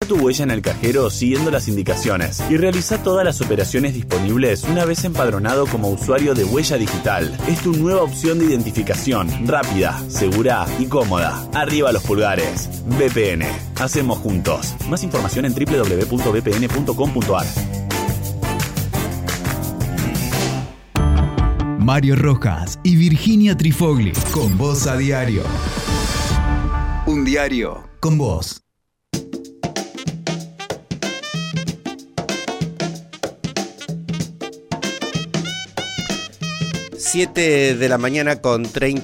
tu huella en el cajero siguiendo las indicaciones y realiza todas las operaciones disponibles una vez empadronado como usuario de Huella Digital. Es tu nueva opción de identificación, rápida, segura y cómoda. Arriba los pulgares. VPN. Hacemos juntos. Más información en www.vpn.com.ar. Mario Rojas y Virginia Trifogli, con vos a diario. Un diario con vos. Siete de la mañana con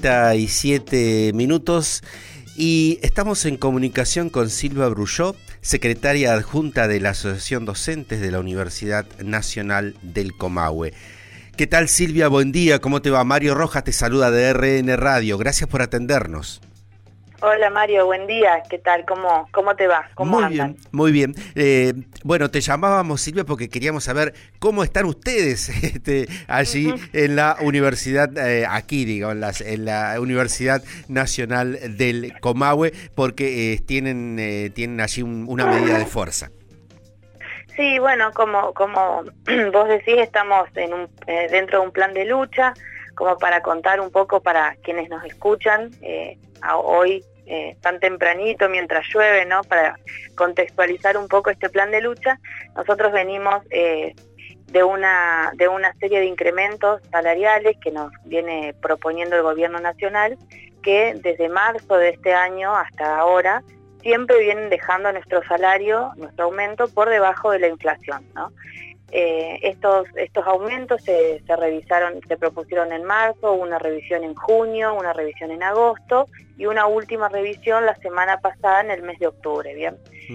37 minutos y estamos en comunicación con Silvia Brulló, secretaria adjunta de la Asociación Docentes de la Universidad Nacional del Comahue. ¿Qué tal, Silvia? Buen día, ¿cómo te va? Mario Rojas te saluda de RN Radio, gracias por atendernos. Hola Mario, buen día, ¿qué tal? ¿Cómo te va? ¿Cómo andan? Muy bien. Bueno, te llamábamos, Silvia, porque queríamos saber cómo están ustedes allí en la universidad, aquí digo, en la Universidad Nacional del Comahue, porque tienen allí una medida de fuerza. Sí, bueno, como vos decís, estamos dentro de un plan de lucha, como para contar un poco para quienes nos escuchan, hoy tan tempranito, mientras llueve, ¿no? Para contextualizar un poco este plan de lucha, nosotros venimos de una serie de incrementos salariales que nos viene proponiendo el gobierno nacional, que desde marzo de este año hasta ahora siempre vienen dejando nuestro salario, nuestro aumento, por debajo de la inflación, ¿no? Estos aumentos se revisaron, se propusieron en marzo, una revisión en junio, una revisión en agosto y una última revisión la semana pasada en el mes de octubre, ¿bien?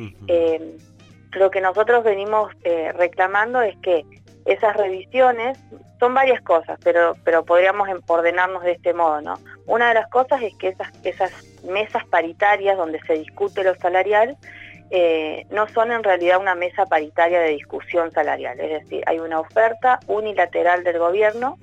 Lo que nosotros venimos reclamando es que esas revisiones son varias cosas, pero podríamos ordenarnos de este modo, ¿no? Una de las cosas es que esas mesas paritarias donde se discute lo salarial no son en realidad una mesa paritaria de discusión salarial, es decir, hay una oferta unilateral del gobierno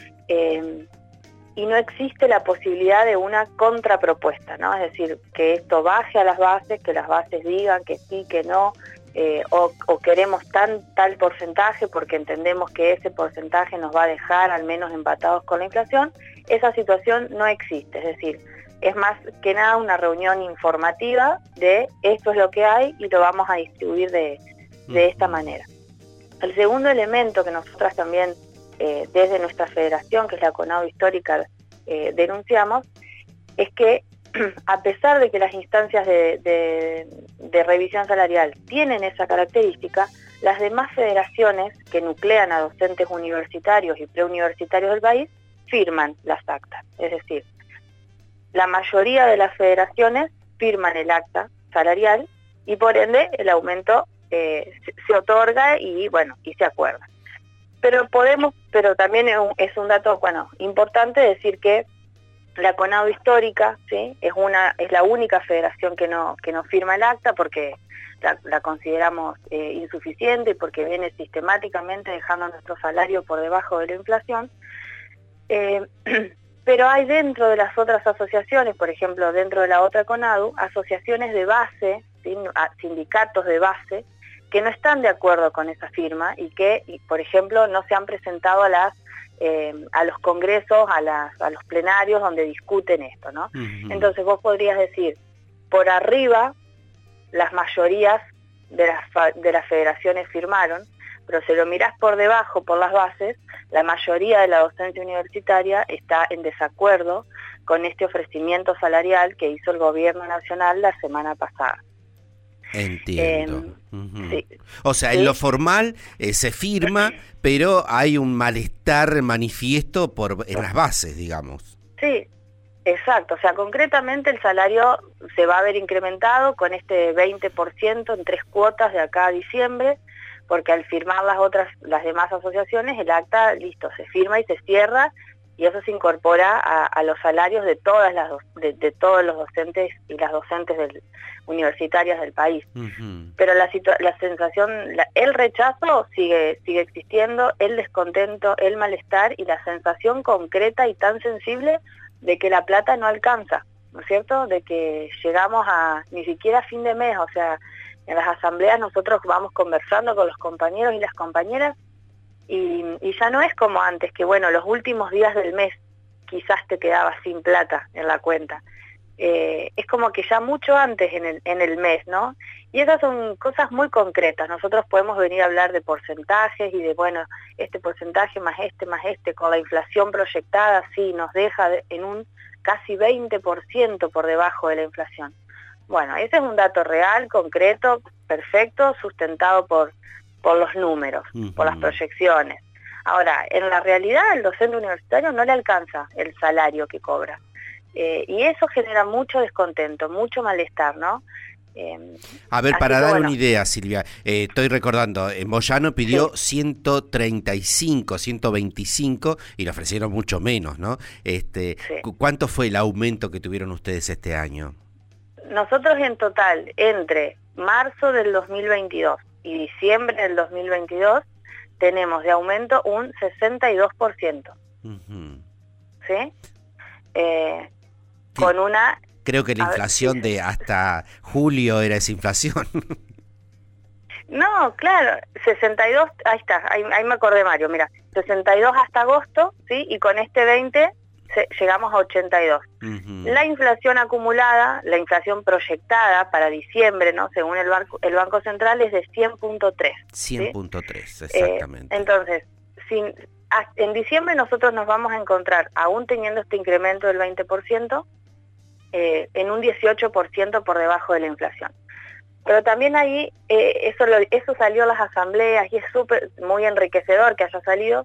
y no existe la posibilidad de una contrapropuesta, ¿no? Es decir, que esto baje a las bases, que las bases digan que sí, que no, o queremos tal porcentaje porque entendemos que ese porcentaje nos va a dejar al menos empatados con la inflación. Esa situación no existe, es decir, es más que nada una reunión informativa de esto es lo que hay y lo vamos a distribuir de esta manera. El segundo elemento que nosotras también desde nuestra federación, que es la CONADU Histórica, denunciamos, es que a pesar de que las instancias de revisión salarial tienen esa característica, las demás federaciones que nuclean a docentes universitarios y preuniversitarios del país firman las actas, es decir, la mayoría de las federaciones firman el acta salarial y por ende el aumento se otorga y se acuerda. Pero también es un dato importante decir que la CONADU Histórica, ¿sí? es la única federación que no firma el acta porque la consideramos insuficiente y porque viene sistemáticamente dejando nuestro salario por debajo de la inflación. Pero hay dentro de las otras asociaciones, por ejemplo, dentro de la otra CONADU, asociaciones de base, ¿sí? Sindicatos de base, que no están de acuerdo con esa firma y que, por ejemplo, no se han presentado a los congresos, a los plenarios donde discuten esto, ¿no? Entonces vos podrías decir, por arriba, las mayorías de las federaciones firmaron, pero si lo mirás por debajo, por las bases, la mayoría de la docencia universitaria está en desacuerdo con este ofrecimiento salarial que hizo el gobierno nacional la semana pasada. Entiendo. Sí. O sea, en lo formal se firma, pero hay un malestar manifiesto en las bases, digamos. Sí, exacto. O sea, concretamente el salario se va a ver incrementado con este 20% en 3 cuotas de acá a diciembre, porque al firmar las demás asociaciones, el acta, listo, se firma y se cierra, y eso se incorpora a los salarios de todos los docentes y las docentes universitarias del país. Pero la sensación, el rechazo sigue existiendo, el descontento, el malestar y la sensación concreta y tan sensible de que la plata no alcanza, ¿no es cierto? De que llegamos a ni siquiera fin de mes, o sea, en las asambleas nosotros vamos conversando con los compañeros y las compañeras y ya no es como antes, que bueno, los últimos días del mes quizás te quedabas sin plata en la cuenta. Es como que ya mucho antes en el mes, ¿no? Y esas son cosas muy concretas. Nosotros podemos venir a hablar de porcentajes y de, bueno, este porcentaje más este, con la inflación proyectada, sí, nos deja en un casi 20% por debajo de la inflación. Bueno, ese es un dato real, concreto, perfecto, sustentado por los números, por las proyecciones. Ahora, en la realidad, el docente universitario no le alcanza el salario que cobra. Y eso genera mucho descontento, mucho malestar, ¿no? A ver, para dar una idea, Silvia, estoy recordando, Moyano pidió 135, 125 y le ofrecieron mucho menos, ¿no? ¿Cuánto fue el aumento que tuvieron ustedes este año? Nosotros en total, entre marzo del 2022 y diciembre del 2022, tenemos de aumento un 62%. ¿Sí? Con una... Creo que la inflación de hasta julio era esa inflación. No, claro, 62, ahí está, ahí me acordé, Mario, mira, 62 hasta agosto, ¿sí? Y con este 20 llegamos a 82. La inflación acumulada, la inflación proyectada para diciembre, ¿no? Según el Banco Central, es de 100.3. 100.3, ¿sí? exactamente. Entonces, en diciembre nosotros nos vamos a encontrar, aún teniendo este incremento del 20%, en un 18% por debajo de la inflación. Pero también ahí, eso salió a las asambleas y es muy enriquecedor que haya salido,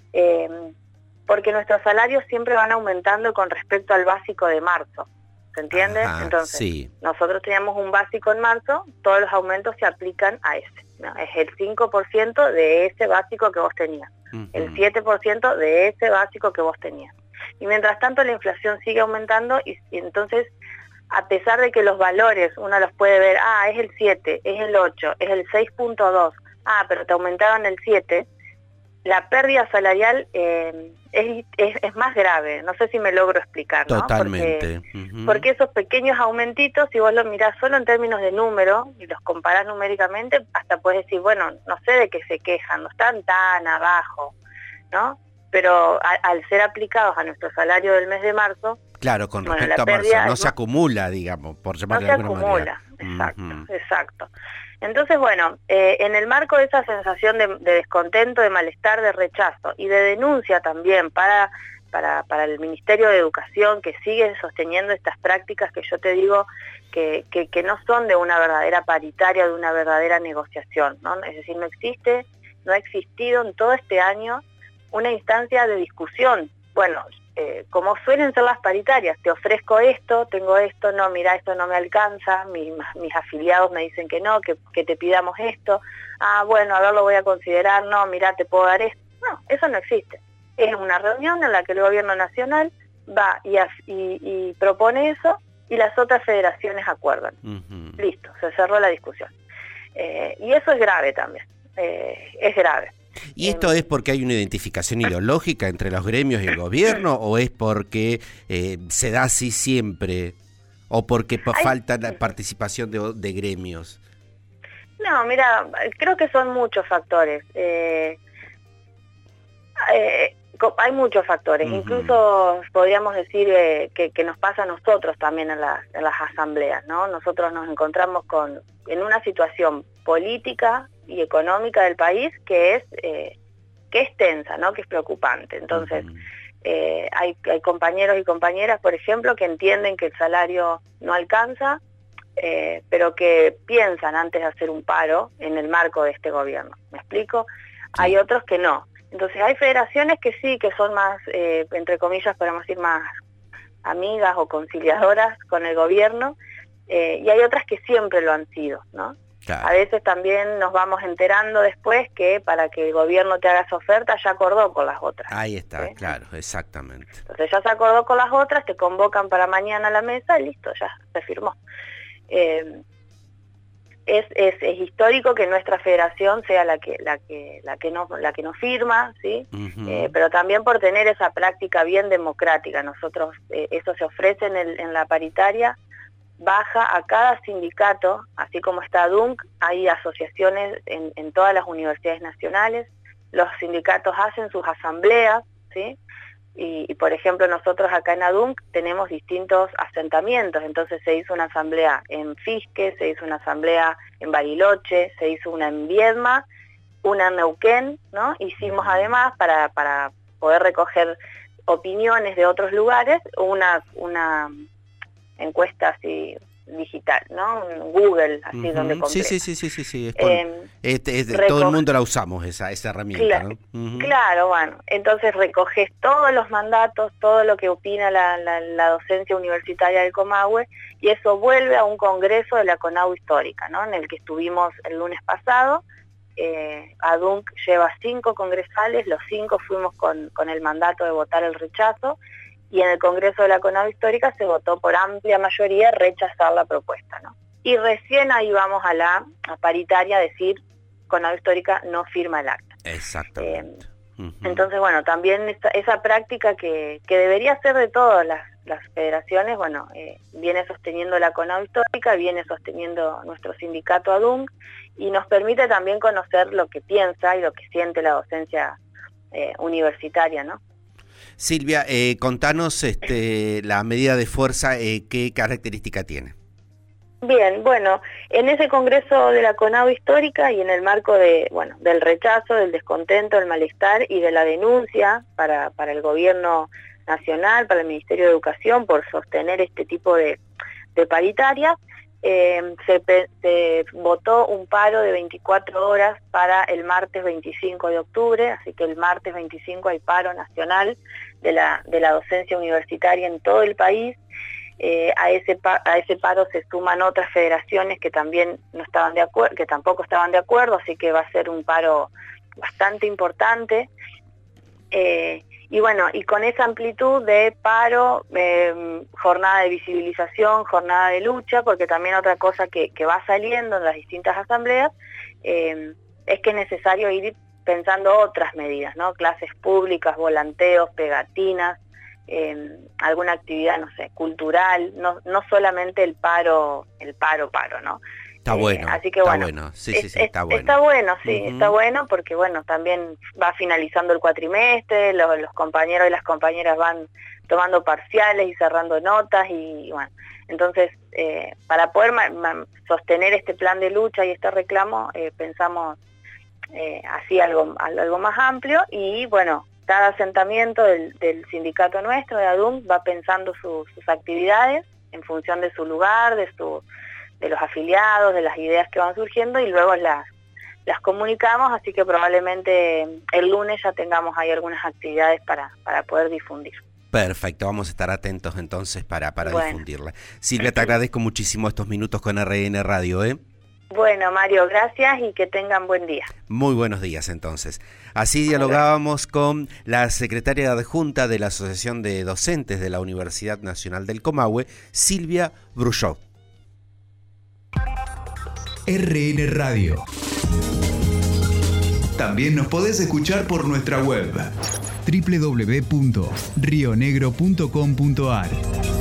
porque nuestros salarios siempre van aumentando con respecto al básico de marzo, ¿se entiende? Entonces, nosotros teníamos un básico en marzo, todos los aumentos se aplican a ese, ¿no? Es el 5% de ese básico que vos tenías, el 7% de ese básico que vos tenías. Y mientras tanto la inflación sigue aumentando y entonces, a pesar de que los valores uno los puede ver, es el 7, es el 8, es el 6.2, pero te aumentaron el 7, la pérdida salarial es más grave. No sé si me logro explicar, ¿no? Totalmente. Porque esos pequeños aumentitos, si vos los mirás solo en términos de número y los comparás numéricamente, hasta puedes decir, bueno, no sé de qué se quejan, no están tan abajo, ¿no? Pero al ser aplicados a nuestro salario del mes de marzo... Claro, con respecto a marzo, no se acumula, digamos, por llamarle de alguna manera. Exacto. Entonces, bueno, en el marco de esa sensación de descontento, de malestar, de rechazo y de denuncia también para el Ministerio de Educación, que sigue sosteniendo estas prácticas que yo te digo que no son de una verdadera paritaria, de una verdadera negociación, ¿no? Es decir, no ha existido en todo este año una instancia de discusión. Bueno, como suelen ser las paritarias, te ofrezco esto, tengo esto, no, mira, esto no me alcanza, mis afiliados me dicen que no, que te pidamos esto, bueno, a ver, lo voy a considerar, no, mira, te puedo dar esto. No, eso no existe. Es una reunión en la que el gobierno nacional va y propone eso y las otras federaciones acuerdan. Listo, se cerró la discusión. Y eso es grave también, es grave. ¿Y esto es porque hay una identificación ideológica entre los gremios y el gobierno o es porque se da así siempre o porque falta la participación de gremios? No, mira, creo que son muchos factores. Hay muchos factores, incluso podríamos decir que nos pasa a nosotros también en las asambleas, ¿no? Nosotros nos encontramos en una situación política y económica del país que es tensa, ¿no? Que es preocupante. Entonces, hay compañeros y compañeras, por ejemplo, que entienden que el salario no alcanza, pero que piensan antes de hacer un paro en el marco de este gobierno. ¿Me explico? Sí. Hay otros que no. Entonces, hay federaciones que sí, que son más, entre comillas, podemos decir, más amigas o conciliadoras con el gobierno, y hay otras que siempre lo han sido, ¿no? Claro. A veces también nos vamos enterando después que para que el gobierno te haga esa oferta ya acordó con las otras. Ahí está, claro, exactamente. Entonces ya se acordó con las otras, te convocan para mañana a la mesa y listo, ya se firmó. Es histórico que nuestra federación sea la que no firma, ¿sí? Pero también por tener esa práctica bien democrática. Nosotros, eso se ofrece en la paritaria, baja a cada sindicato, así como está ADUNC, hay asociaciones en todas las universidades nacionales, los sindicatos hacen sus asambleas, ¿sí? Y por ejemplo nosotros acá en ADUNC tenemos distintos asentamientos, entonces se hizo una asamblea en Fisque, se hizo una asamblea en Bariloche, se hizo una en Viedma, una en Neuquén, ¿no? Hicimos además, para poder recoger opiniones de otros lugares, una encuesta así digital, ¿no? Un Google, así donde compré. Sí. Todo el mundo la usamos, esa herramienta, ¿no? Claro, bueno, entonces recoges todos los mandatos, todo lo que opina la docencia universitaria del Comahue, y eso vuelve a un congreso de la CONAU histórica, ¿no? En el que estuvimos el lunes pasado. ADUNC lleva 5 congresales, los 5 fuimos con el mandato de votar el rechazo, y en el Congreso de la CONAU histórica se votó por amplia mayoría rechazar la propuesta, ¿no? Y recién ahí vamos a la paritaria a decir, CONAU histórica no firma el acta. Exactamente. Entonces, bueno, también esa práctica que debería ser de todas las federaciones, bueno, viene sosteniendo la CONAU histórica, viene sosteniendo nuestro sindicato ADUNC, y nos permite también conocer lo que piensa y lo que siente la docencia universitaria, ¿no? Silvia, contanos la medida de fuerza, ¿qué característica tiene? Bien, bueno, en ese congreso de la CONAU histórica y en el marco del rechazo, del descontento, del malestar y de la denuncia para el gobierno nacional, para el Ministerio de Educación por sostener este tipo de paritarias, se votó un paro de 24 horas para el martes 25 de octubre, así que el martes 25 hay paro nacional de la docencia universitaria en todo el país. A ese paro se suman otras federaciones que también no estaban de acuerdo, que tampoco estaban de acuerdo, así que va a ser un paro bastante importante. Y bueno, y con esa amplitud de paro, jornada de visibilización, jornada de lucha, porque también otra cosa que va saliendo en las distintas asambleas es que es necesario ir pensando otras medidas, ¿no? Clases públicas, volanteos, pegatinas, alguna actividad, no sé, cultural, no solamente el paro, ¿no? Está bueno, así que está bueno. Sí, está bueno. Está bueno, sí, está bueno porque bueno, también va finalizando el cuatrimestre, los compañeros y las compañeras van tomando parciales y cerrando notas y bueno, entonces para poder sostener este plan de lucha y este reclamo, pensamos así algo más amplio y bueno, cada asentamiento del sindicato nuestro, de ADUNC, va pensando sus actividades en función de su lugar, de los afiliados, de las ideas que van surgiendo y luego las comunicamos, así que probablemente el lunes ya tengamos ahí algunas actividades para poder difundir. Perfecto, vamos a estar atentos entonces para difundirla. Silvia, te agradezco muchísimo estos minutos con RN Radio, ¿eh? Bueno, Mario, gracias y que tengan buen día. Muy buenos días, entonces. Así dialogábamos con la secretaria adjunta de la Asociación de Docentes de la Universidad Nacional del Comahue, Silvia Brulló. RN Radio. También nos podés escuchar por nuestra web www.rionegro.com.ar.